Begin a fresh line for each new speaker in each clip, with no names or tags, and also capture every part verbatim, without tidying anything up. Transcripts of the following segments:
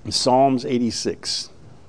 Psalms eighty-six.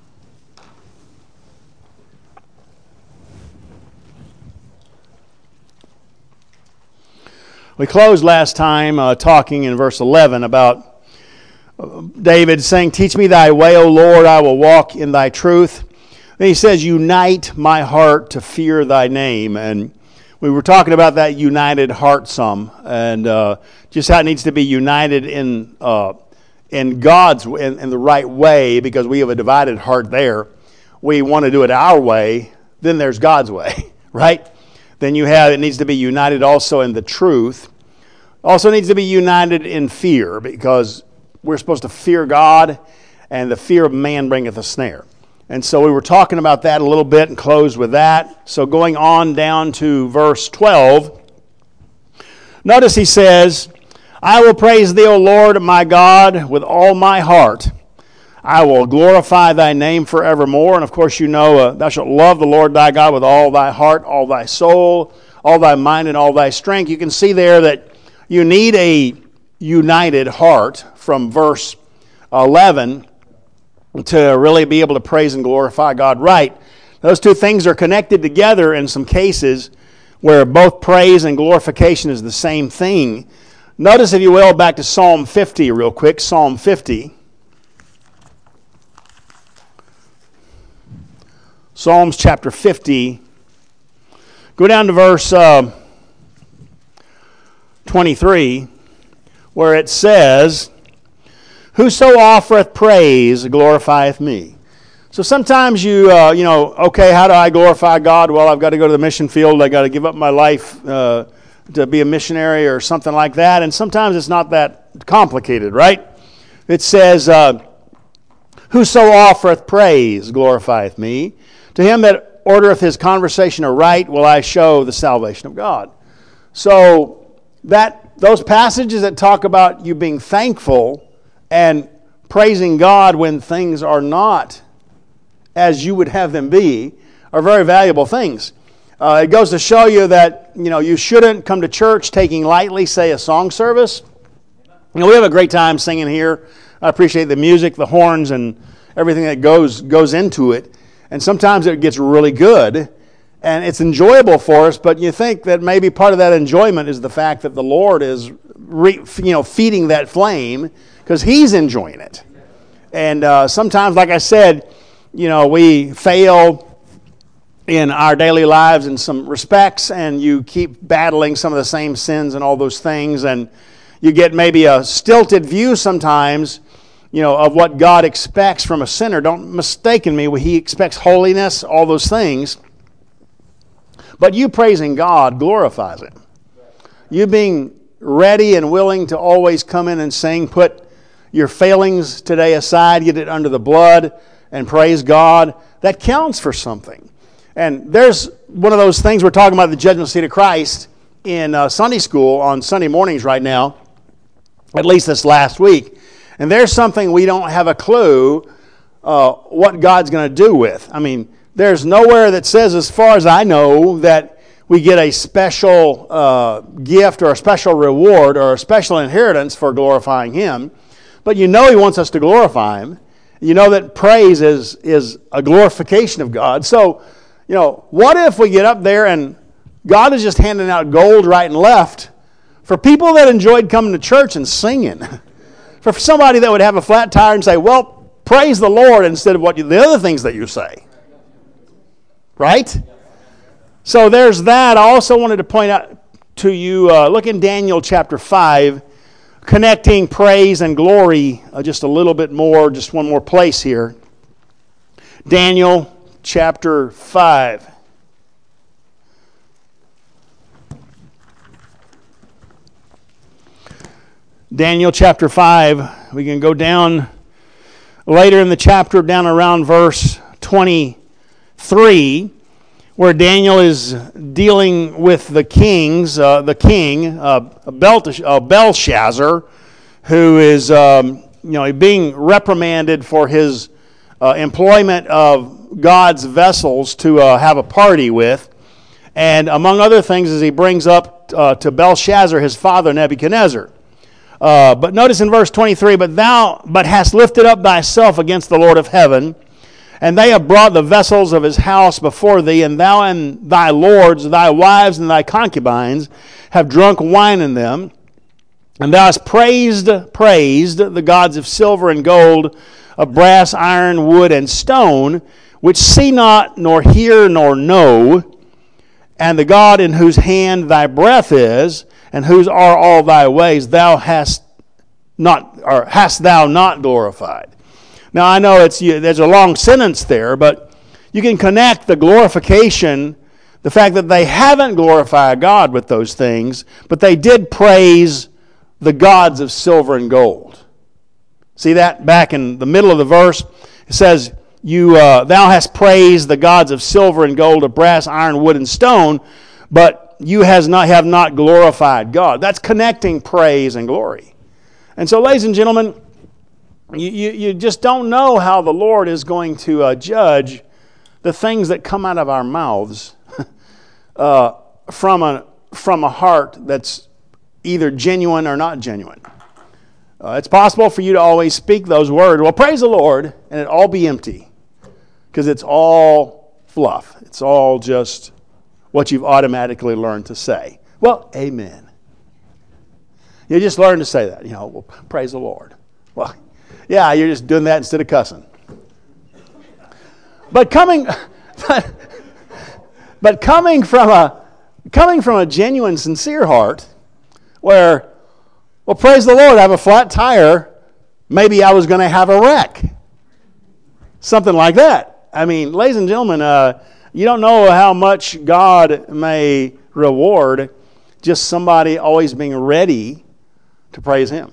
We closed last time uh, talking in verse eleven about uh, David saying, "Teach me thy way, O Lord, I will walk in thy truth." Then he says, "Unite my heart to fear thy name." And we were talking about that united heart some, and uh, just how it needs to be united in uh, in God's in, in the right way, because we have a divided heart there. We want to do it our way, then there's God's way, right? Then you have, it needs to be united also in the truth. Also needs to be united in fear, because we're supposed to fear God, and the fear of man bringeth a snare. And so we were talking about that a little bit and closed with that. So going on down to verse twelve, notice he says, "I will praise thee, O Lord, my God, with all my heart. I will glorify thy name forevermore." And of course, you know, uh, thou shalt love the Lord thy God with all thy heart, all thy soul, all thy mind, and all thy strength. You can see there that you need a united heart from verse eleven to really be able to praise and glorify God right. Those two things are connected together in some cases where both praise and glorification is the same thing. Notice, if you will, back to Psalm fifty real quick. Psalm fifty. Psalms chapter fifty. Go down to verse uh, twenty-three, where it says, "Whoso offereth praise glorifieth me." So sometimes you, uh, you know, okay, how do I glorify God? Well, I've got to go to the mission field. I've got to give up my life uh, to be a missionary or something like that. And sometimes it's not that complicated, right? It says, uh, "Whoso offereth praise glorifieth me. To him that ordereth his conversation aright will I show the salvation of God." So that those passages that talk about you being thankful and praising God when things are not as you would have them be are very valuable things. Uh, it goes to show you that, you know, you shouldn't come to church taking lightly, say, a song service. You know, we have a great time singing here. I appreciate the music, the horns, and everything that goes goes into it. And sometimes it gets really good, and it's enjoyable for us, but you think that maybe part of that enjoyment is the fact that the Lord is re, you know, feeding that flame, because He's enjoying it. And uh, sometimes, like I said, you know, we fail in our daily lives in some respects, and you keep battling some of the same sins and all those things, and you get maybe a stilted view sometimes, you know, of what God expects from a sinner. Don't mistake me, He expects holiness, all those things. But you praising God glorifies Him. You being ready and willing to always come in and sing, put your failings today aside, get it under the blood, and praise God, that counts for something. And there's one of those things we're talking about, the judgment seat of Christ, in uh, Sunday school on Sunday mornings right now, at least this last week. And there's something we don't have a clue uh, what God's going to do with. I mean, there's nowhere that says, as far as I know, that we get a special uh, gift or a special reward or a special inheritance for glorifying Him. But you know He wants us to glorify Him. You know that praise is, is a glorification of God. So, you know, what if we get up there and God is just handing out gold right and left for people that enjoyed coming to church and singing? For somebody that would have a flat tire and say, well, praise the Lord, instead of what you, the other things that you say. Right? So there's that. I also wanted to point out to you, uh, look in Daniel chapter five, connecting praise and glory uh, just a little bit more, just one more place here. Daniel chapter five. Daniel chapter five, we can go down later in the chapter, down around verse twenty-three, where Daniel is dealing with the kings, uh, the king, uh, Belshazzar, who is um, you know, being reprimanded for his uh, employment of God's vessels to uh, have a party with. And among other things, as he brings up uh, to Belshazzar his father Nebuchadnezzar. Uh, but notice in verse twenty-three, but thou but hast lifted up thyself against the Lord of heaven, and they have brought the vessels of his house before thee, and thou and thy lords, thy wives and thy concubines have drunk wine in them, and thou hast praised, praised the gods of silver and gold, of brass, iron, wood, and stone, which see not, nor hear, nor know, and the God in whose hand thy breath is, and whose are all thy ways, thou hast not, or hast thou not glorified. Now I know it's there's a long sentence there, but you can connect the glorification, the fact that they haven't glorified God with those things, but they did praise the gods of silver and gold. See that back in the middle of the verse? It says, "You, uh, thou hast praised the gods of silver and gold, of brass, iron, wood, and stone, but you has not have not glorified God." That's connecting praise and glory. And so, ladies and gentlemen, you, you, you just don't know how the Lord is going to uh, judge the things that come out of our mouths uh, from a from a heart that's either genuine or not genuine. Uh, it's possible for you to always speak those words, "Well, praise the Lord," and it all be empty, because it's all fluff. It's all just what you've automatically learned to say. Well, amen. You just learn to say that. You know, well, praise the Lord. Well, yeah, you're just doing that instead of cussing. But coming, but, but coming from a coming from a genuine, sincere heart, where, well, praise the Lord, I have a flat tire. Maybe I was going to have a wreck. Something like that. I mean, ladies and gentlemen, uh, you don't know how much God may reward just somebody always being ready to praise Him.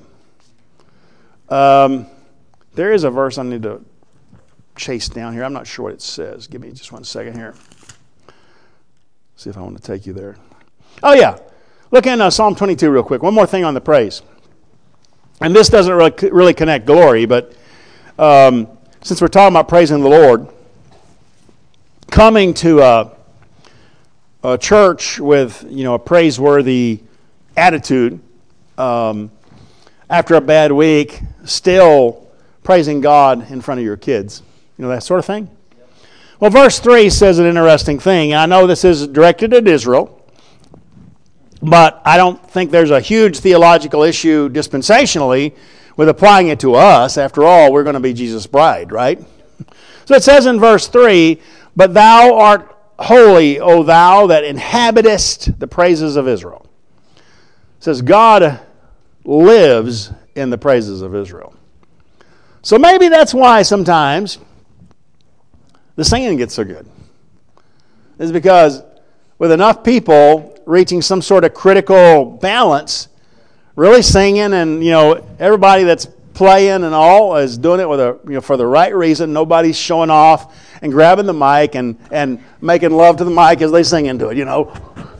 Um, there is a verse I need to chase down here. I'm not sure what it says. Give me just one second here. See if I want to take you there. Oh, yeah. Look in uh, Psalm twenty-two real quick. One more thing on the praise. And this doesn't really, really connect glory, but um, since we're talking about praising the Lord, coming to a, a church with, you know, a praiseworthy attitude um, after a bad week, still praising God in front of your kids, you know, that sort of thing. Well, verse three says an interesting thing. I know this is directed at Israel, but I don't think there's a huge theological issue dispensationally with applying it to us. After all, we're going to be Jesus' bride, right? So it says in verse three, "But thou art holy, O thou that inhabitest the praises of Israel." It says God lives in the praises of Israel. So maybe that's why sometimes the singing gets so good. It's because with enough people reaching some sort of critical balance, really singing, and, you know, everybody that's playing and all is doing it with a, you know, for the right reason. Nobody's showing off and grabbing the mic and, and making love to the mic as they sing into it, you know.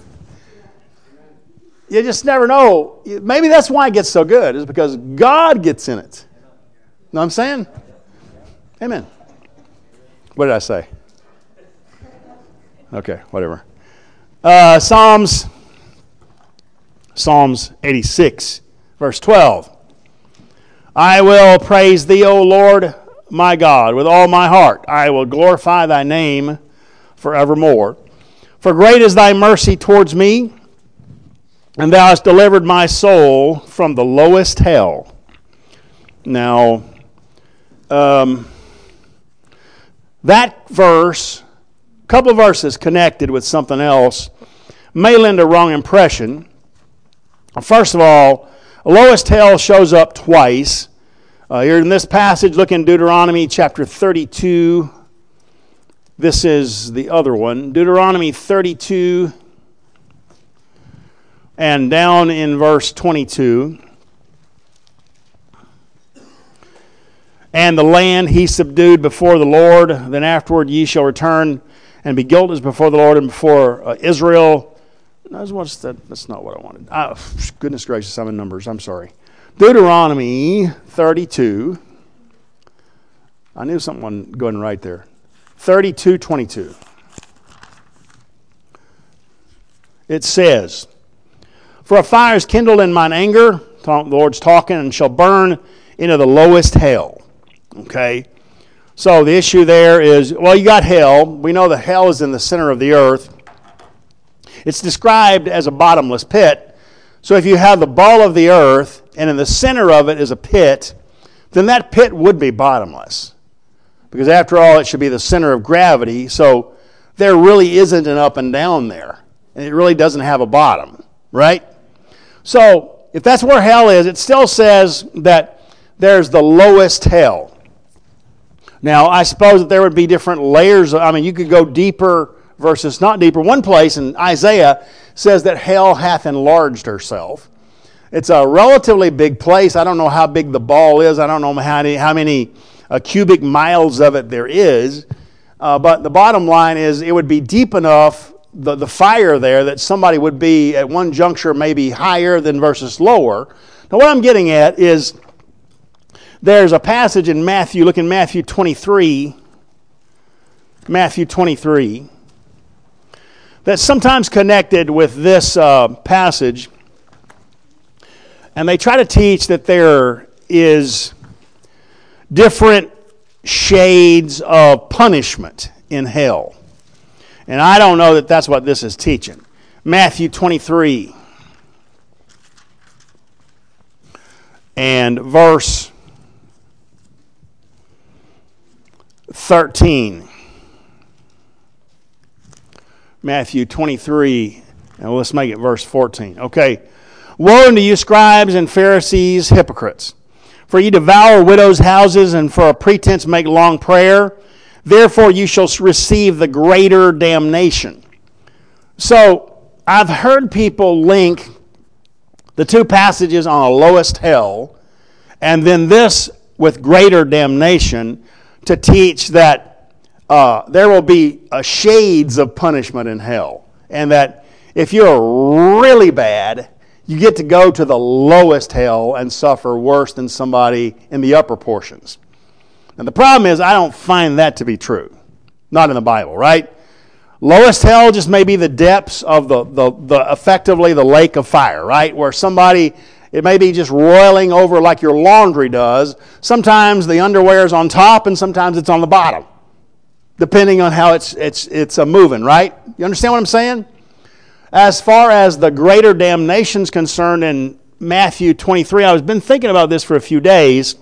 You just never know. Maybe that's why it gets so good, is because God gets in it. Know what I'm saying? Amen. What did I say? Okay, whatever. Uh, Psalms, Psalms eighty-six, verse twelve. "I will praise thee, O Lord, my God, with all my heart. I will glorify thy name forevermore. For great is thy mercy towards me, and thou hast delivered my soul from the lowest hell." Now, um, that verse, a couple of verses connected with something else, may lend a wrong impression. First of all, lowest hell shows up twice. Uh, here in this passage, look in Deuteronomy chapter thirty-two. This is the other one. Deuteronomy thirty-two and down in verse twenty-two. "And the land he subdued before the Lord, then afterward ye shall return and be guiltless before the Lord and before uh, Israel." What's that? That's not what I wanted. Oh, goodness gracious, I'm in Numbers. I'm sorry. Deuteronomy thirty-two. I knew something going right there. thirty-two twenty-two. It says, "For a fire is kindled in mine anger, the Lord's talking, and shall burn into the lowest hell. Okay? So the issue there is, well, you got hell. We know that hell is in the center of the earth. It's described as a bottomless pit. So if you have the ball of the earth, and in the center of it is a pit, then that pit would be bottomless. Because after all, it should be the center of gravity, so there really isn't an up and down there. And it really doesn't have a bottom, right? So if that's where hell is, it still says that there's the lowest hell. Now, I suppose that there would be different layers. I mean, you could go deeper versus not deeper. One place in Isaiah says that hell hath enlarged herself. It's a relatively big place. I don't know how big the ball is. I don't know how many, how many uh, cubic miles of it there is. Uh, but the bottom line is it would be deep enough, the, the fire there, that somebody would be at one juncture maybe higher than versus lower. Now what I'm getting at is there's a passage in Matthew, look in Matthew twenty-three, Matthew twenty-three, that's sometimes connected with this uh, passage. And they try to teach that there is different shades of punishment in hell. And I don't know that that's what this is teaching. Matthew twenty-three and verse thirteen. Matthew twenty-three, and let's make it verse fourteen. Okay. Woe unto you, scribes and Pharisees, hypocrites! For ye devour widows' houses, and for a pretense make long prayer. Therefore you shall receive the greater damnation. So, I've heard people link the two passages on a lowest hell, and then this with greater damnation, to teach that uh, there will be uh, shades of punishment in hell. And that if you're really bad, you get to go to the lowest hell and suffer worse than somebody in the upper portions. And the problem is, I don't find that to be true. Not in the Bible, right? Lowest hell just may be the depths of the, the, the effectively the lake of fire, right? Where somebody, it may be just roiling over like your laundry does. Sometimes the underwear is on top and sometimes it's on the bottom, depending on how it's, it's, it's uh, moving, right? You understand what I'm saying? As far as the greater damnation is concerned in Matthew twenty-three, I've been thinking about this for a few days.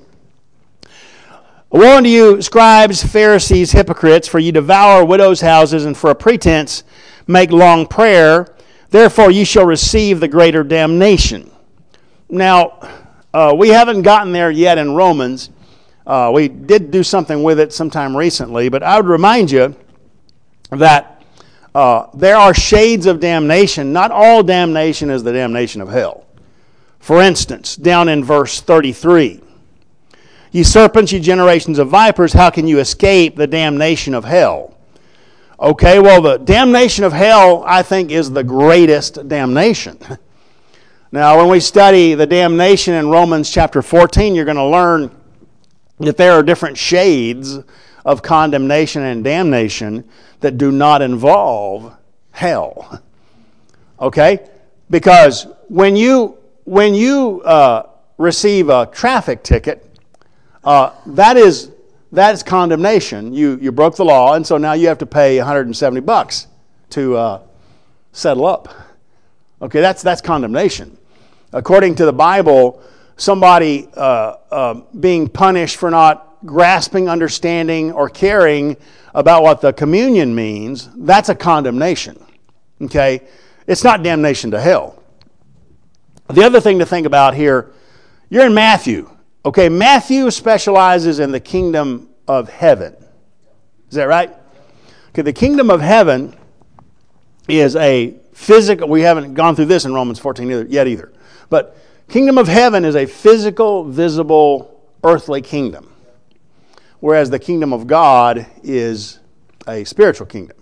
Woe unto you, scribes, Pharisees, hypocrites, for ye devour widows' houses, and for a pretense make long prayer. Therefore ye shall receive the greater damnation. Now, uh, we haven't gotten there yet in Romans. Uh, we did do something with it sometime recently, but I would remind you that Uh, there are shades of damnation. Not all damnation is the damnation of hell. For instance, down in verse thirty-three, ye serpents, ye generations of vipers, how can you escape the damnation of hell? Okay, well, the damnation of hell, I think, is the greatest damnation. Now, when we study the damnation in Romans chapter fourteen, you're going to learn that there are different shades of condemnation and damnation that do not involve hell. Okay? Because when you when you uh, receive a traffic ticket, uh, that is that is condemnation. You you broke the law, and so now you have to pay one hundred seventy bucks to uh, settle up. Okay, that's that's condemnation. According to the Bible, somebody uh, uh, being punished for not grasping, understanding, or caring about what the communion means, that's a condemnation. Okay? It's not damnation to hell. The other thing to think about here, you're in Matthew. Okay, Matthew specializes in the kingdom of heaven. Is that right? Okay, the kingdom of heaven is a physical, we haven't gone through this in Romans fourteen either, yet either. But kingdom of heaven is a physical, visible, earthly kingdom. Whereas the kingdom of God is a spiritual kingdom.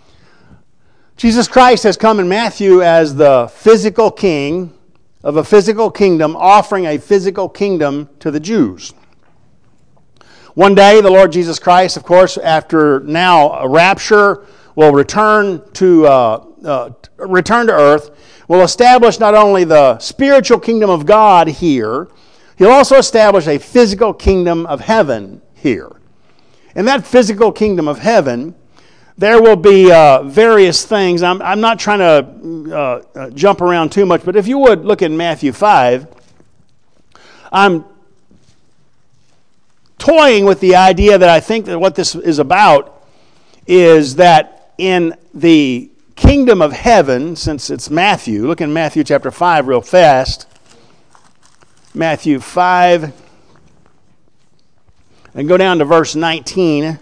Jesus Christ has come in Matthew as the physical king of a physical kingdom, offering a physical kingdom to the Jews. One day, the Lord Jesus Christ, of course, after now a rapture, will return to uh, uh, return to earth, will establish not only the spiritual kingdom of God here, he'll also establish a physical kingdom of heaven here. In that physical kingdom of heaven, there will be uh, various things. I'm, I'm not trying to uh, uh, jump around too much, but if you would look in Matthew five, I'm toying with the idea that I think that what this is about is that in the kingdom of heaven, since it's Matthew, look in Matthew chapter five real fast. Matthew five, and go down to verse nineteen,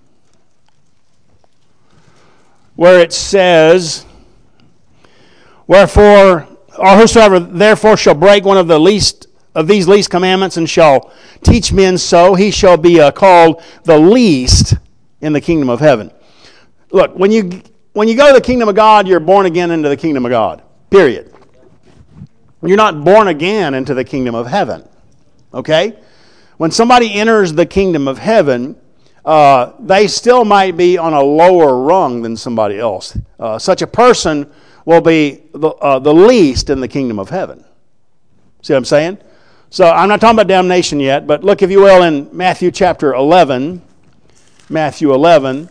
where it says, Wherefore, or whosoever therefore shall break one of the least of these least commandments and shall teach men so, he shall be uh, called the least in the kingdom of heaven. Look, when you when you go to the kingdom of God, you're born again into the kingdom of God. Period. You're not born again into the kingdom of heaven. Okay? When somebody enters the kingdom of heaven, uh, they still might be on a lower rung than somebody else. Uh, such a person will be the, uh, the least in the kingdom of heaven. See what I'm saying? So I'm not talking about damnation yet, but look, if you will, in Matthew chapter eleven. Matthew eleven.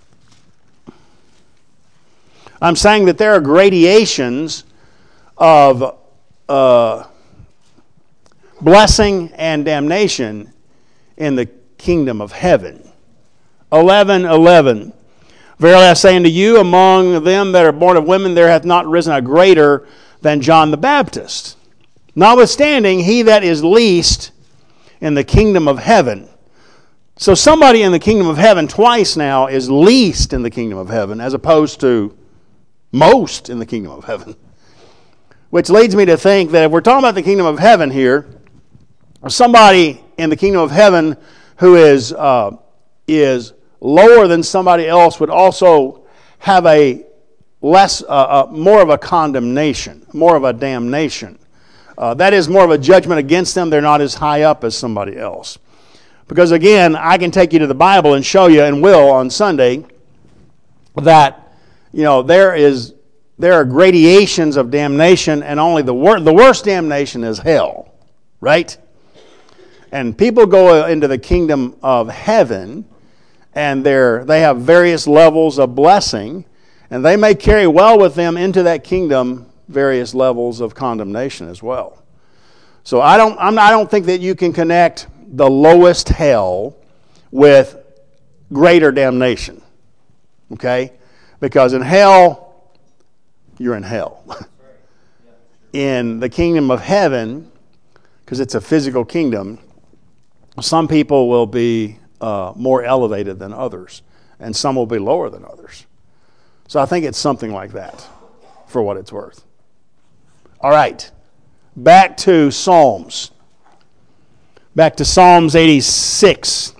I'm saying that there are gradations of uh, blessing and damnation in the kingdom of heaven. eleven eleven. Verily I say unto you, among them that are born of women, there hath not risen a greater than John the Baptist. Notwithstanding, he that is least in the kingdom of heaven. So somebody in the kingdom of heaven twice now is least in the kingdom of heaven as opposed to most in the kingdom of heaven. Which leads me to think that if we're talking about the kingdom of heaven here, somebody in the kingdom of heaven who is uh, is lower than somebody else would also have a less, uh, uh, more of a condemnation, more of a damnation. Uh, that is more of a judgment against them. They're not as high up as somebody else. Because again, I can take you to the Bible and show you, and will on Sunday, that you know there is there are gradations of damnation, and only the wor- the worst damnation is hell, right? And people go into the kingdom of heaven, and they're they have various levels of blessing, and they may carry well with them into that kingdom various levels of condemnation as well. So I don't I'm not, I don't think that you can connect the lowest hell with greater damnation. Okay? Because in hell, you're in hell. In the kingdom of heaven, because it's a physical kingdom, some people will be uh, more elevated than others, and some will be lower than others. So I think it's something like that, for what it's worth. All right, back to Psalms. Back to Psalms eighty-six.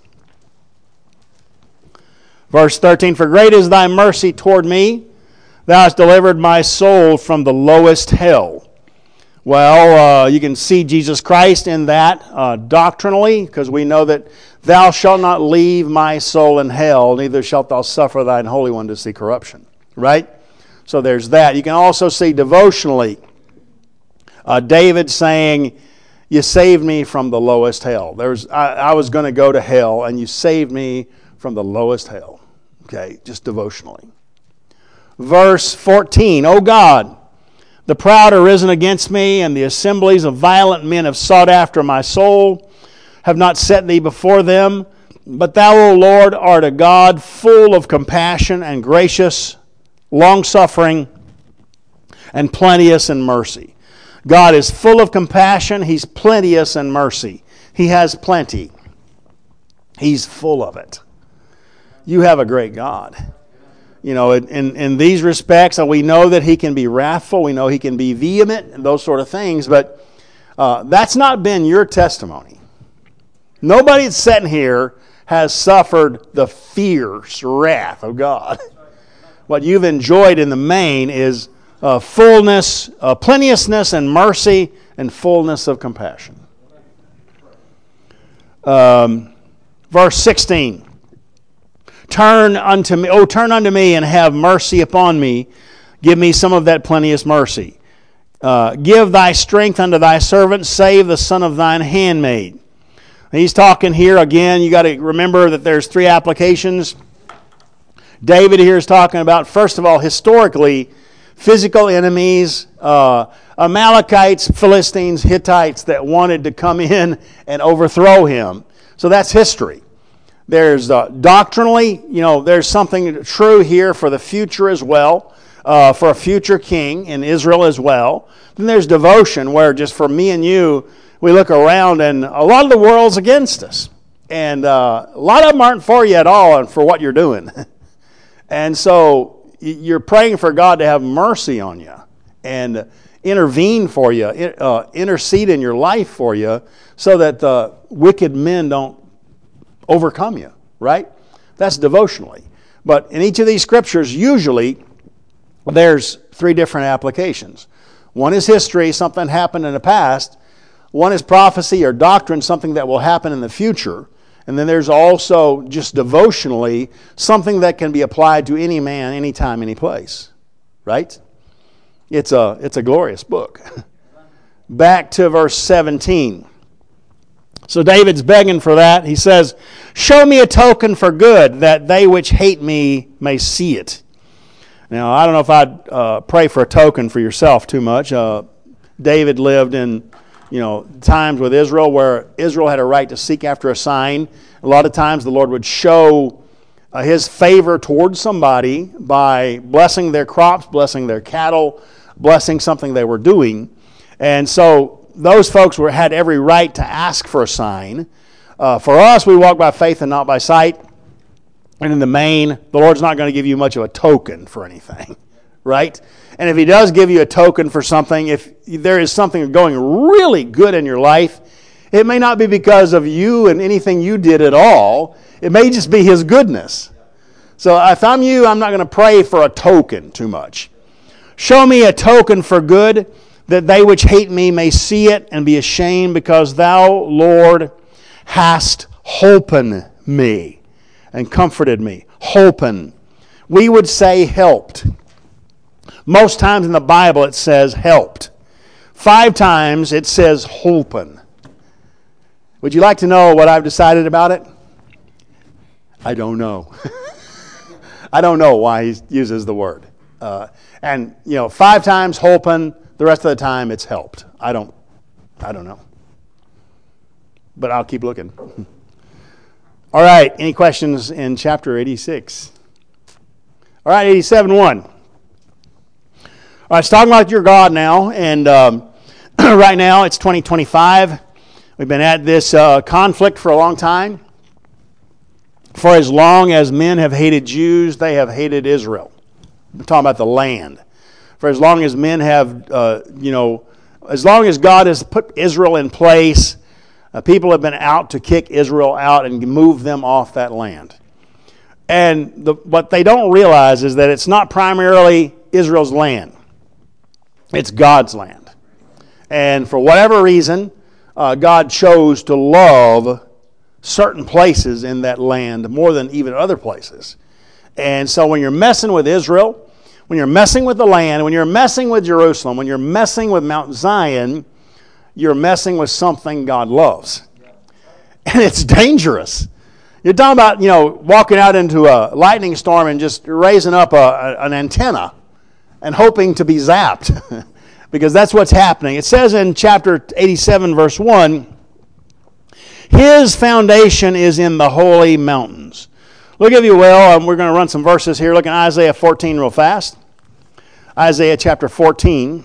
Verse thirteen, For great is thy mercy toward me. Thou hast delivered my soul from the lowest hell. Well, uh, you can see Jesus Christ in that uh, doctrinally, because we know that thou shalt not leave my soul in hell, neither shalt thou suffer thine Holy One to see corruption. Right? So there's that. You can also see devotionally uh, David saying, you saved me from the lowest hell. There's, I, I was going to go to hell, and you saved me from the lowest hell. Okay, just devotionally. Verse fourteen, O God, the proud are risen against me, and the assemblies of violent men have sought after my soul, have not set thee before them. But thou, O Lord, art a God full of compassion and gracious, long-suffering, and plenteous in mercy. God is full of compassion. He's plenteous in mercy. He has plenty. He's full of it. You have a great God. You know, in, in these respects, we know that He can be wrathful. We know He can be vehement and those sort of things. But uh, that's not been your testimony. Nobody that's sitting here has suffered the fierce wrath of God. What you've enjoyed in the main is uh, fullness, uh, plenteousness and mercy and fullness of compassion. Um, verse sixteen. Turn unto me, oh, turn unto me and have mercy upon me. Give me some of that plenteous mercy. Uh, give thy strength unto thy servant. Save the son of thine handmaid. He's talking here again. You got to remember that there's three applications. David here is talking about, first of all, historically, physical enemies, uh, Amalekites, Philistines, Hittites that wanted to come in and overthrow him. So that's history. There's uh, doctrinally, you know, there's something true here for the future as well, uh, for a future king in Israel as well. Then there's devotion, where just for me and you, we look around and a lot of the world's against us. And uh, a lot of them aren't for you at all and for what you're doing. And so you're praying for God to have mercy on you and intervene for you, uh, intercede in your life for you, so that the wicked men don't overcome you, right? That's devotionally. But in each of these scriptures, usually, there's three different applications. One is history, something happened in the past. One is prophecy or doctrine, something that will happen in the future. And then there's also, just devotionally, something that can be applied to any man, anytime, any place. Right? It's a, it's a glorious book. Back to verse seventeen. So David's begging for that. He says, show me a token for good, that they which hate me may see it. Now, I don't know if I'd uh, pray for a token for yourself too much. Uh, David lived in, you know, times with Israel where Israel had a right to seek after a sign. A lot of times the Lord would show uh, His favor towards somebody by blessing their crops, blessing their cattle, blessing something they were doing. And so those folks were had every right to ask for a sign. Uh, for us, we walk by faith and not by sight. And in the main, the Lord's not going to give you much of a token for anything, right? And if He does give you a token for something, if there is something going really good in your life, it may not be because of you and anything you did at all. It may just be His goodness. So if I'm you, I'm not going to pray for a token too much. Show me a token for good, that they which hate me may see it and be ashamed, because thou, Lord, hast holpen me and comforted me. Holpen. We would say helped. Most times in the Bible it says helped. Five times it says holpen. Would you like to know what I've decided about it? I don't know. I don't know why he uses the word. Uh, and, you know, five times holpen, the rest of the time it's helped. I don't, I don't know. But I'll keep looking. All right, any questions in chapter eighty-six? All right, eighty-seven one. All right, it's talking about your God now, and um, right now it's twenty twenty-five. We've been at this uh, conflict for a long time. For as long as men have hated Jews, they have hated Israel. I'm talking about the land. For as long as men have, uh, you know, as long as God has put Israel in place, uh, people have been out to kick Israel out and move them off that land. And the, what they don't realize is that it's not primarily Israel's land. It's God's land. And for whatever reason, uh, God chose to love certain places in that land more than even other places. And so when you're messing with Israel, when you're messing with the land, when you're messing with Jerusalem, when you're messing with Mount Zion, you're messing with something God loves. And it's dangerous. You're talking about, you know, walking out into a lightning storm and just raising up a, a, an antenna and hoping to be zapped. Because that's what's happening. It says in chapter eighty-seven, verse one, His foundation is in the holy mountains. Look, if you will, um, we're going to run some verses here. Look at Isaiah fourteen real fast. Isaiah chapter fourteen.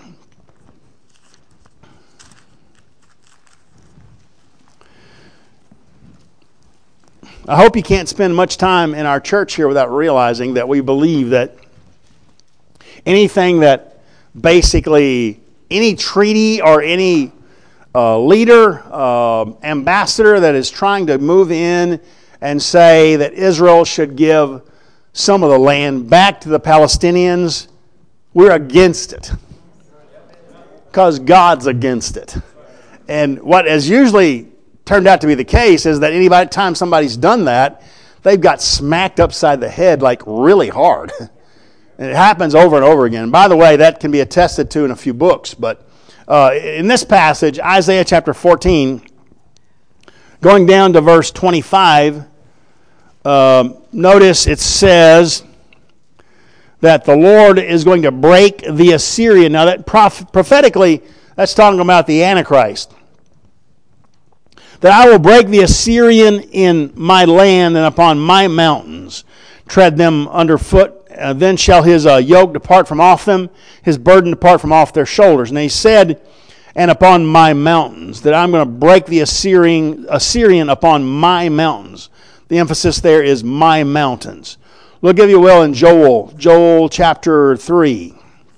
I hope you can't spend much time in our church here without realizing that we believe that anything that basically, any treaty or any uh, leader, uh, ambassador that is trying to move in and say that Israel should give some of the land back to the Palestinians, we're against it. Because God's against it. And what has usually turned out to be the case is that any time somebody's done that, they've got smacked upside the head like really hard. And it happens over and over again. By the way, that can be attested to in a few books. But uh, in this passage, Isaiah chapter fourteen, going down to verse twenty-five, uh, notice it says that the Lord is going to break the Assyrian. Now, that proph- prophetically, that's talking about the Antichrist. That I will break the Assyrian in my land and upon my mountains, tread them underfoot. Uh, then shall his uh, yoke depart from off them, his burden depart from off their shoulders. And he said, and upon my mountains, that I'm going to break the Assyrian, Assyrian upon my mountains. The emphasis there is my mountains. Look, if you will, in Joel, Joel chapter three.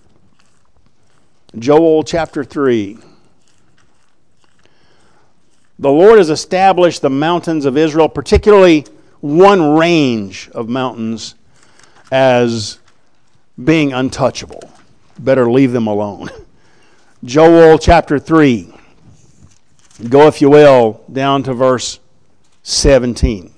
Joel chapter three. The Lord has established the mountains of Israel, particularly one range of mountains, as being untouchable. Better leave them alone. Joel chapter three. Go, if you will, down to verse seventeen.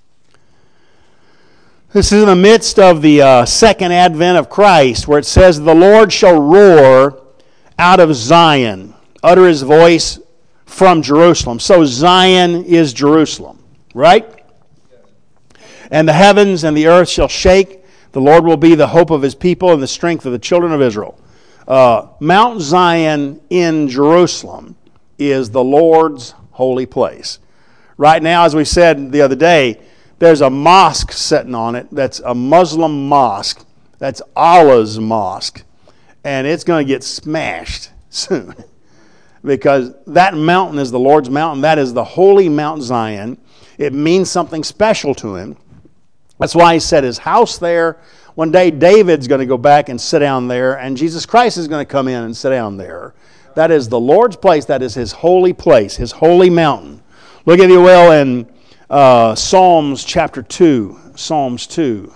This is in the midst of the uh, second advent of Christ, where it says, the Lord shall roar out of Zion, utter his voice from Jerusalem. So Zion is Jerusalem, right? And the heavens and the earth shall shake. The Lord will be the hope of his people and the strength of the children of Israel. Uh, Mount Zion in Jerusalem is the Lord's holy place. Right now, as we said the other day, there's a mosque sitting on it that's a Muslim mosque. That's Allah's mosque. And it's going to get smashed soon. Because that mountain is the Lord's mountain. That is the holy Mount Zion. It means something special to him. That's why he set his house there. One day David's going to go back and sit down there, and Jesus Christ is going to come in and sit down there. That is the Lord's place. That is his holy place, his holy mountain. Look, if you will, in uh, Psalms chapter two. Psalms two.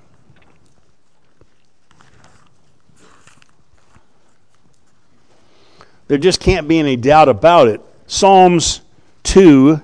There just can't be any doubt about it. Psalms two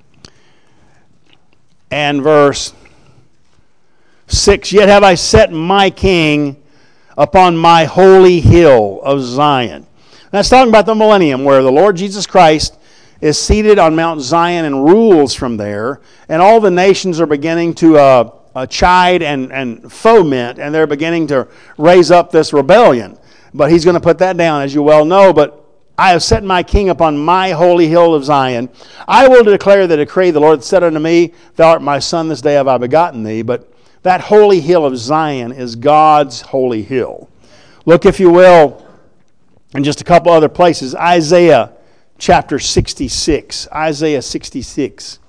and verse six. Yet have I set my king upon my holy hill of Zion. That's talking about the millennium, where the Lord Jesus Christ is seated on Mount Zion and rules from there. And all the nations are beginning to uh, uh, chide and, and foment, and they're beginning to raise up this rebellion. But he's going to put that down, as you well know. But I have set my king upon my holy hill of Zion. I will declare the decree. The Lord said unto me, thou art my son, this day have I begotten thee. But that holy hill of Zion is God's holy hill. Look, if you will, in just a couple other places. Isaiah chapter sixty-six. Isaiah sixty-six.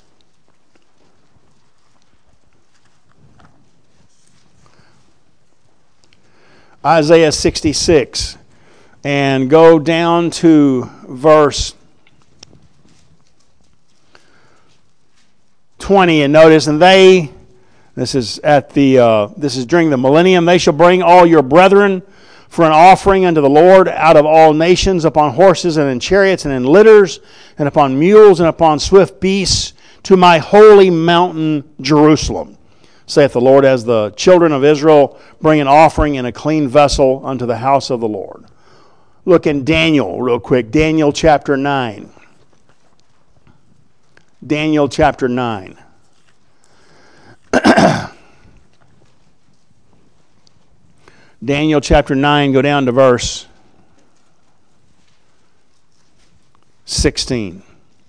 Isaiah sixty-six. And go down to verse twenty and notice, and they, this is at the, uh, this is during the millennium, they shall bring all your brethren for an offering unto the Lord out of all nations, upon horses and in chariots and in litters, and upon mules and upon swift beasts, to my holy mountain Jerusalem, saith the Lord, as the children of Israel bring an offering in a clean vessel unto the house of the Lord. Look in Daniel real quick. Daniel chapter nine. Daniel chapter nine. Daniel chapter nine, go down to verse sixteen.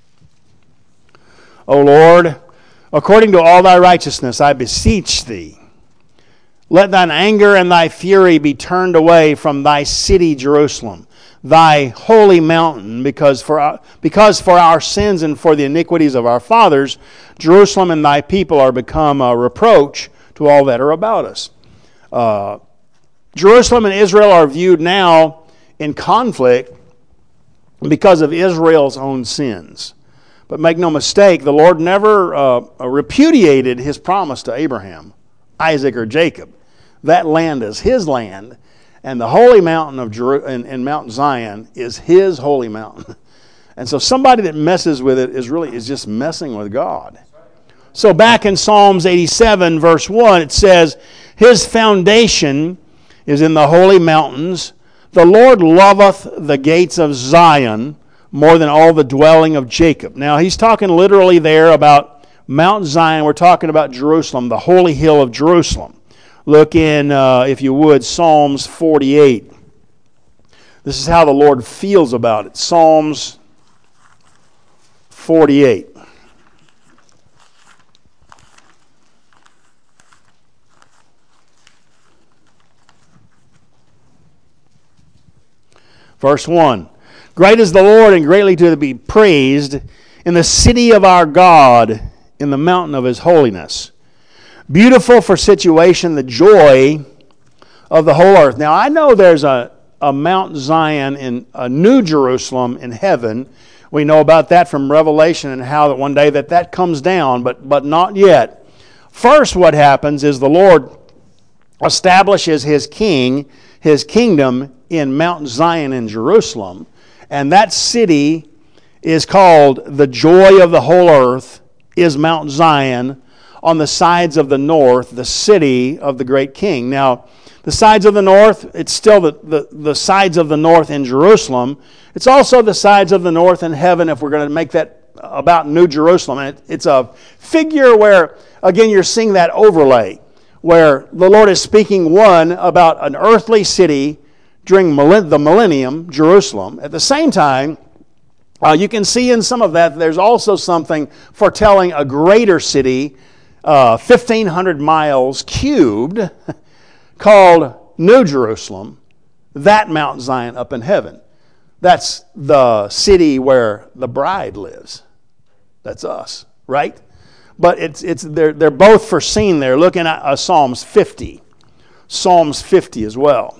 O Lord, according to all thy righteousness, I beseech thee, let thine anger and thy fury be turned away from thy city Jerusalem, thy holy mountain, because for our, because for our sins and for the iniquities of our fathers, Jerusalem and thy people are become a reproach to all that are about us. Uh, Jerusalem and Israel are viewed now in conflict because of Israel's own sins. But make no mistake, the Lord never uh, repudiated his promise to Abraham, Isaac, or Jacob. That land is his land, and the holy mountain of Jeru- in, in Mount Zion is his holy mountain. And so somebody that messes with it is really is just messing with God. So back in Psalms eighty-seven, verse one, it says, his foundation is in the holy mountains. The Lord loveth the gates of Zion more than all the dwelling of Jacob. Now, he's talking literally there about Mount Zion. We're talking about Jerusalem, the holy hill of Jerusalem. Look in, uh, if you would, Psalms forty-eight. This is how the Lord feels about it. Psalms forty-eight. Verse one. Great is the Lord and greatly to be praised in the city of our God, in the mountain of his holiness. Beautiful for situation, the joy of the whole earth. Now, I know there's a, a Mount Zion in a New Jerusalem in heaven. We know about that from Revelation and how that one day that that comes down, but, but not yet. First, what happens is the Lord establishes his king, his kingdom in Mount Zion in Jerusalem. And that city is called the joy of the whole earth, is Mount Zion, on the sides of the north, the city of the great king. Now, the sides of the north, it's still the, the, the sides of the north in Jerusalem. It's also the sides of the north in heaven, if we're going to make that about New Jerusalem. And it, it's a figure where, again, you're seeing that overlay, where the Lord is speaking, one, about an earthly city during the millennium, Jerusalem. At the same time, uh, you can see in some of that there's also something foretelling a greater city, uh, fifteen hundred miles cubed, called New Jerusalem, that Mount Zion up in heaven. That's the city where the bride lives. That's us, right? But it's it's they're they're both foreseen there. Looking at uh, Psalms fifty, Psalms fifty as well.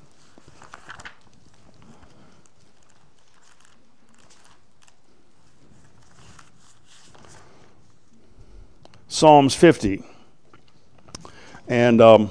Psalms fifty. And um,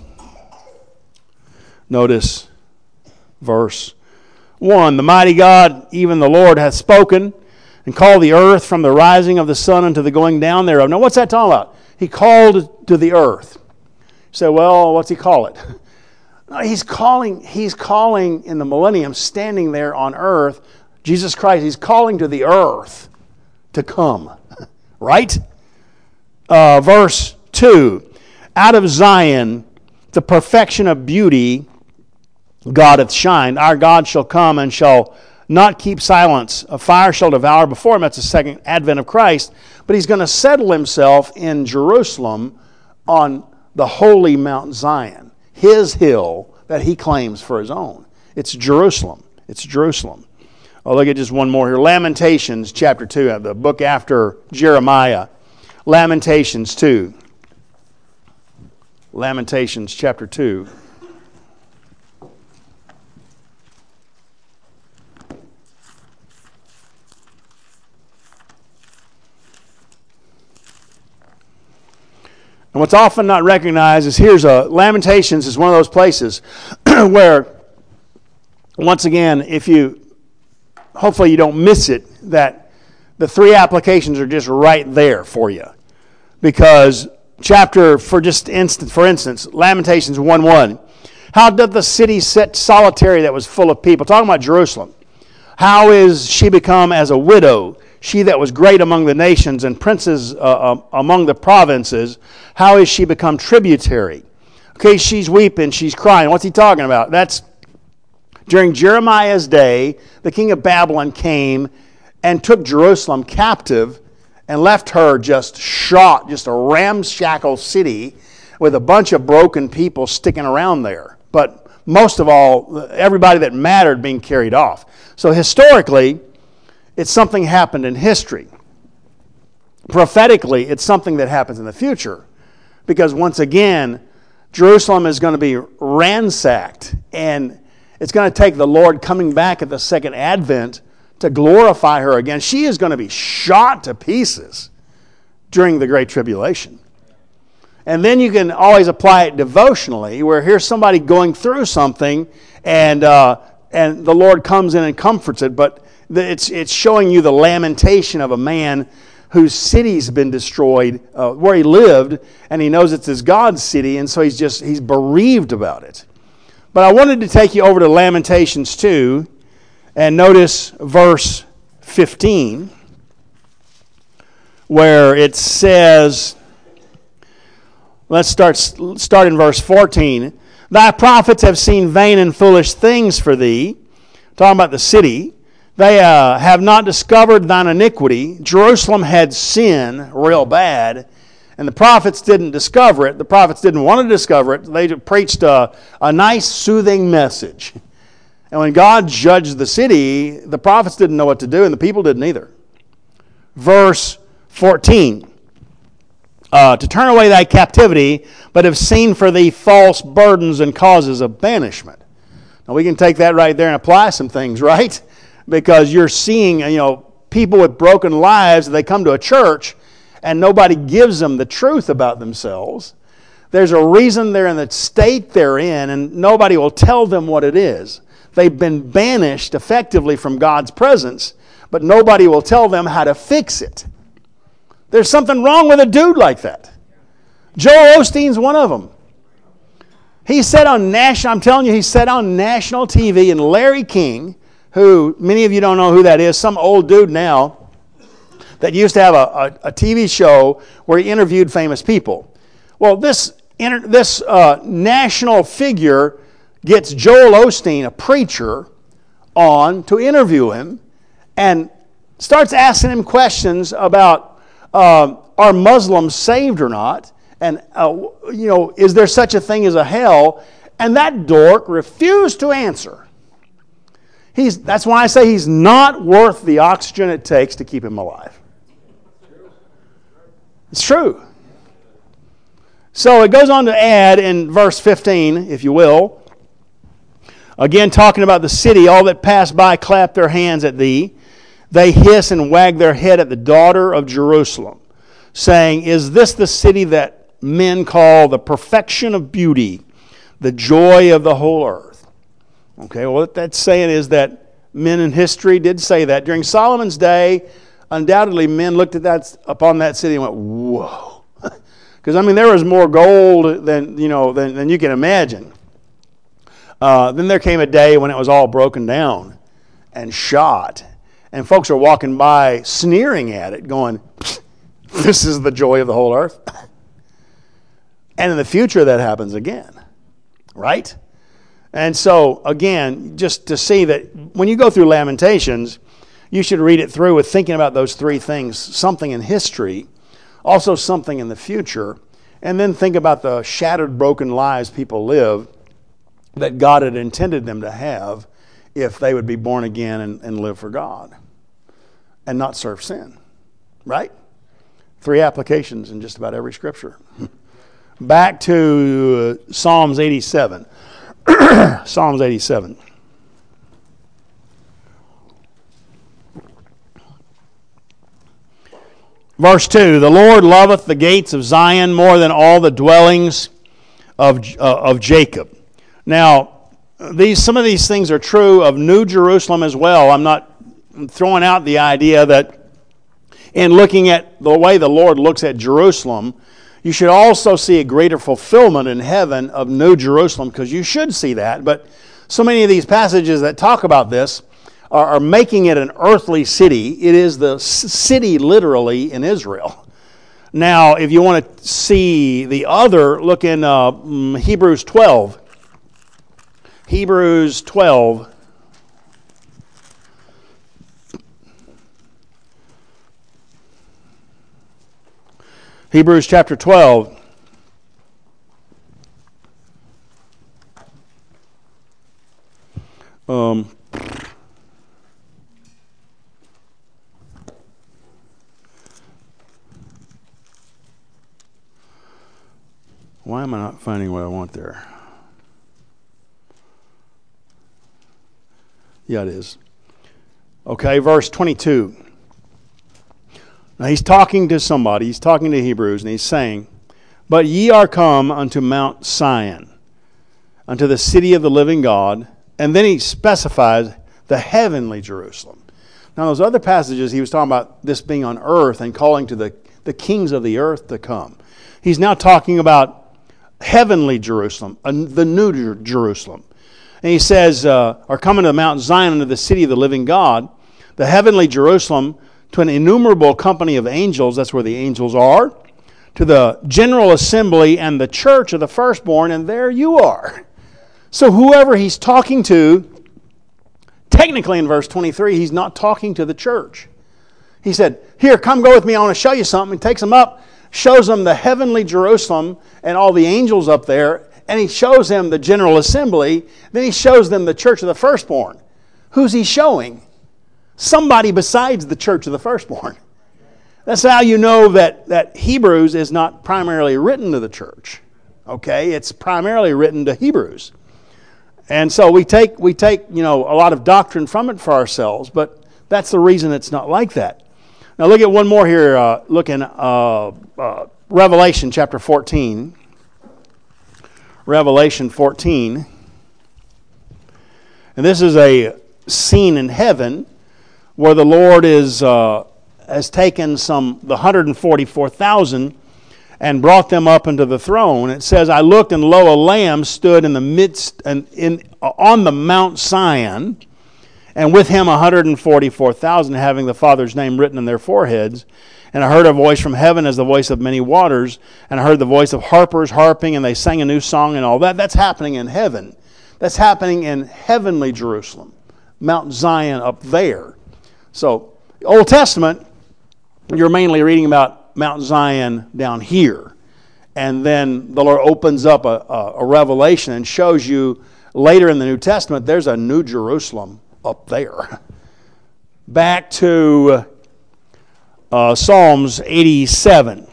notice verse one. The mighty God, even the Lord, hath spoken, and called the earth from the rising of the sun unto the going down thereof. Now, what's that talking about? He called to the earth. You say, well, what's he call it? No, he's calling, he's calling in the millennium, standing there on earth, Jesus Christ, he's calling to the earth to come. Right? Uh, verse two, out of Zion, the perfection of beauty, God hath shined. Our God shall come and shall not keep silence. A fire shall devour before him. That's the second advent of Christ. But he's going to settle himself in Jerusalem on the holy Mount Zion, his hill that he claims for his own. It's Jerusalem. It's Jerusalem. Oh, look at just one more here. Lamentations chapter two, the book after Jeremiah. Lamentations two. Lamentations chapter two. And what's often not recognized is here's a Lamentations is one of those places where, once again, if you, hopefully you don't miss it, that the three applications are just right there for you. Because chapter, for just instance, for instance, Lamentations one one, how did the city sit solitary that was full of people? Talking about Jerusalem. How is she become as a widow, she that was great among the nations and princes uh, uh, among the provinces? How is she become tributary? Okay, she's weeping, she's crying. What's he talking about? That's during Jeremiah's day, the king of Babylon came and took Jerusalem captive and left her just shot, just a ramshackle city with a bunch of broken people sticking around there. But most of all, everybody that mattered being carried off. So historically, it's something happened in history. Prophetically, it's something that happens in the future. Because once again, Jerusalem is going to be ransacked. And it's going to take the Lord coming back at the second advent to glorify her again. She is going to be shot to pieces during the Great Tribulation. And then you can always apply it devotionally, where here's somebody going through something, and uh, and the Lord comes in and comforts it. But it's it's showing you the lamentation of a man whose city's been destroyed, uh, where he lived, and he knows it's his God's city, and so he's just he's bereaved about it. But I wanted to take you over to Lamentations two and notice verse fifteen, where it says, let's start, start in verse fourteen. Thy prophets have seen vain and foolish things for thee. Talking about the city. They uh, have not discovered thine iniquity. Jerusalem had sin real bad, and the prophets didn't discover it. The prophets didn't want to discover it. They preached a, a nice, soothing message. And when God judged the city, the prophets didn't know what to do, and the people didn't either. Verse fourteen. Uh, to turn away thy captivity, but have seen for thee false burdens and causes of banishment. Now we can take that right there and apply some things, right? Because you're seeing, you know, people with broken lives, they come to a church and nobody gives them the truth about themselves. There's a reason they're in the state they're in, and nobody will tell them what it is. They've been banished effectively from God's presence, but nobody will tell them how to fix it. There's something wrong with a dude like that. Joel Osteen's one of them. He said on national, I'm telling you, he said on national T V, and Larry King, who many of you don't know who that is, some old dude now that used to have a, a, a T V show where he interviewed famous people. Well, this, inter, this uh, national figure gets Joel Osteen, a preacher, on to interview him and starts asking him questions about Uh, are Muslims saved or not? And, uh, you know, is there such a thing as a hell? And that dork refused to answer. He's, that's why I say he's not worth the oxygen it takes to keep him alive. It's true. So it goes on to add in verse fifteen, if you will, again talking about the city, all that pass by clap their hands at thee. They hiss and wag their head at the daughter of Jerusalem, saying, is this the city that men call the perfection of beauty, the joy of the whole earth? Okay, well, what that's saying is that men in history did say that. During Solomon's day, undoubtedly men looked at that upon that city and went, whoa. Because, I mean, there was more gold than, you know, than, than you can imagine. Uh, then there came a day when it was all broken down and shot. And folks are walking by sneering at it, going, this is the joy of the whole earth. And in the future, that happens again, right? And so, again, just to see that when you go through Lamentations, you should read it through with thinking about those three things, something in history, also something in the future, and then think about the shattered, broken lives people live that God had intended them to have if they would be born again and, and live for God and not serve sin, right? Three applications in just about every scripture. Back to uh, Psalms eighty-seven. Psalms eighty-seven. Verse two, the Lord loveth the gates of Zion more than all the dwellings of, uh, of Jacob. Now, these some of these things are true of New Jerusalem as well. I'm not throwing out the idea that in looking at the way the Lord looks at Jerusalem, you should also see a greater fulfillment in heaven of New Jerusalem, because you should see that. But so many of these passages that talk about this are, are making it an earthly city. It is the city literally in Israel. Now, if you want to see the other, look in uh, Hebrews twelve. Hebrews twelve. Hebrews chapter twelve. Um, why am I not finding what I want there? Yeah, it is. Okay, verse twenty-two. Now he's talking to somebody, he's talking to Hebrews, and he's saying, but ye are come unto Mount Sion, unto the city of the living God. And then he specifies the heavenly Jerusalem. Now those other passages, he was talking about this being on earth and calling to the, the kings of the earth to come. He's now talking about heavenly Jerusalem, the new Jerusalem. And he says, uh, are coming to Mount Zion, unto the city of the living God, the heavenly Jerusalem, to an innumerable company of angels, that's where the angels are, to the general assembly and the church of the firstborn, and there you are. So whoever he's talking to, technically in verse twenty-three, he's not talking to the church. He said, here, come go with me, I want to show you something. He takes them up, shows them the heavenly Jerusalem and all the angels up there, and he shows them the general assembly. Then he shows them the church of the firstborn. Who's he showing? Somebody besides the church of the firstborn. That's how you know that, that Hebrews is not primarily written to the church. Okay? It's primarily written to Hebrews. And so we take, we take, you know, a lot of doctrine from it for ourselves, but that's the reason it's not like that. Now look at one more here. Uh, look in uh, uh, Revelation chapter fourteen. Revelation fourteen. And this is a scene in heaven where the Lord is uh, has taken some the one hundred forty-four thousand and brought them up into the throne. It says, I looked, and lo, a lamb stood in the midst and in on the Mount Zion, and with him one hundred forty-four thousand, having the Father's name written in their foreheads. And I heard a voice from heaven as the voice of many waters, and I heard the voice of harpers harping, and they sang a new song and all that. That's happening in heaven. That's happening in heavenly Jerusalem, Mount Zion up there. So, Old Testament, you're mainly reading about Mount Zion down here. And then the Lord opens up a, a, a revelation and shows you later in the New Testament, there's a new Jerusalem up there. Back to uh, Psalms eighty-seven.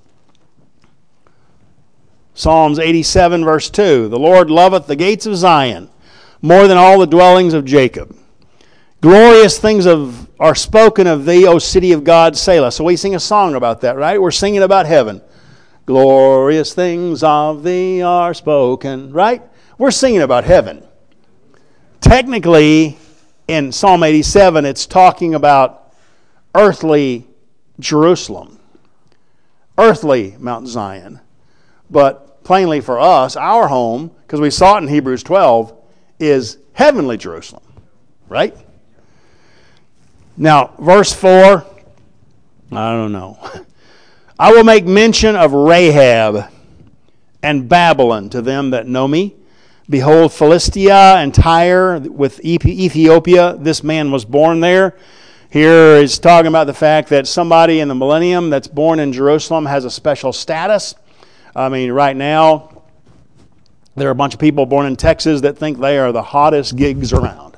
Psalms eighty-seven verse two. The Lord loveth the gates of Zion more than all the dwellings of Jacob. Glorious things of are spoken of thee, O city of God, Selah. So we sing a song about that, right? We're singing about heaven. Glorious things of thee are spoken, right? We're singing about heaven. Technically, in Psalm eighty-seven, it's talking about earthly Jerusalem, earthly Mount Zion. But plainly for us, our home, because we saw it in Hebrews twelve, is heavenly Jerusalem, right? Now, verse four, I don't know. I will make mention of Rahab and Babylon to them that know me. Behold, Philistia and Tyre with Ethiopia, this man was born there. Here is talking about the fact that somebody in the millennium that's born in Jerusalem has a special status. I mean, right now, there are a bunch of people born in Texas that think they are the hottest gigs around.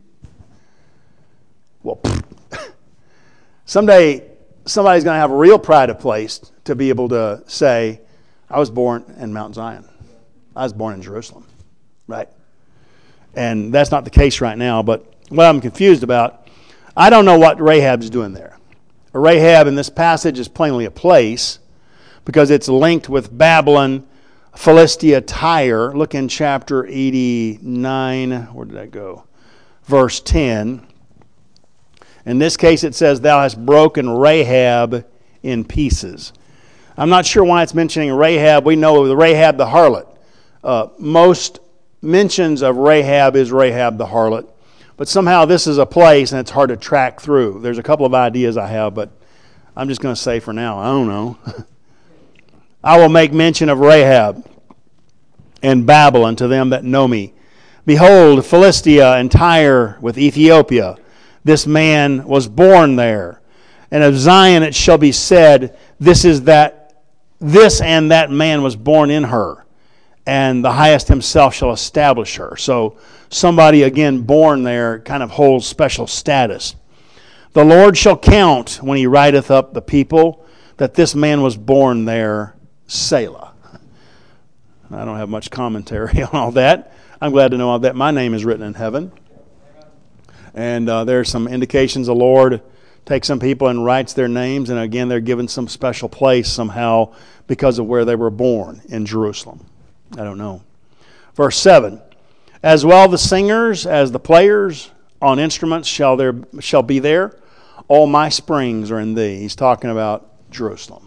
Well, someday somebody's going to have a real pride of place to be able to say, I was born in Mount Zion. I was born in Jerusalem. Right? And that's not the case right now, but what I'm confused about, I don't know what Rahab's doing there. Rahab in this passage is plainly a place because it's linked with Babylon, Philistia, Tyre. Look in chapter eighty-nine. Where did that go? Verse ten. In this case it says, thou hast broken Rahab in pieces. I'm not sure why it's mentioning Rahab. We know the Rahab the harlot. Uh, most mentions of Rahab is Rahab the harlot. But somehow this is a place and it's hard to track through. There's a couple of ideas I have, but I'm just going to say for now, I don't know. I will make mention of Rahab and Babylon to them that know me. Behold, Philistia and Tyre with Ethiopia. This man was born there. And of Zion it shall be said, this is that, this and that man was born in her. And the highest himself shall establish her. So somebody, again, born there kind of holds special status. The Lord shall count when he writeth up the people that this man was born there, Selah. I don't have much commentary on all that. I'm glad to know that my name is written in heaven. And uh, there are some indications the Lord takes some people and writes their names. And again, they're given some special place somehow because of where they were born in Jerusalem. I don't know. Verse seven. As well the singers as the players on instruments shall there shall be there. All my springs are in thee. He's talking about Jerusalem.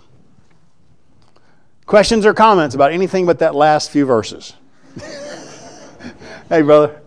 Questions or comments about anything but that last few verses? Hey, brother.